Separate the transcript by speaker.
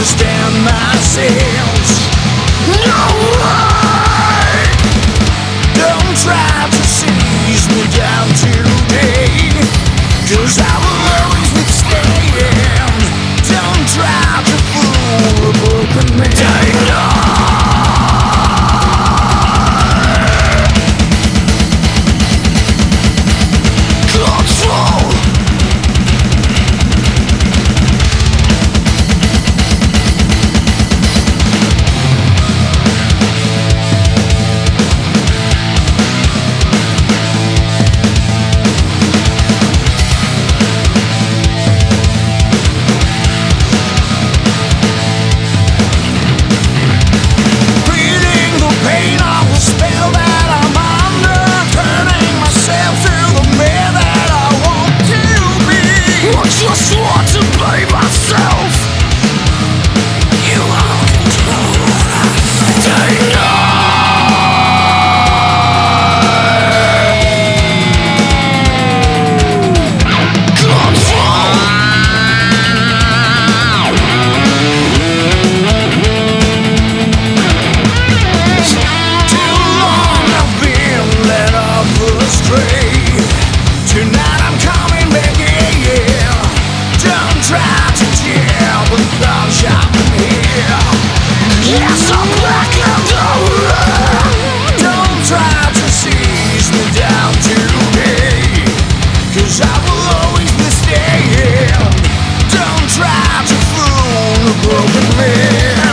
Speaker 1: understand myself. No way. Don't try to seize me down today, 'cause I will always withstand. Don't try to fool a broken man. Tonight I'm coming back, yeah. Don't try to jail the gunshot in here. Yes, I'm black and gold. Don't try to seize me down today, 'cause I will always withstand. Don't try to fool a broken man.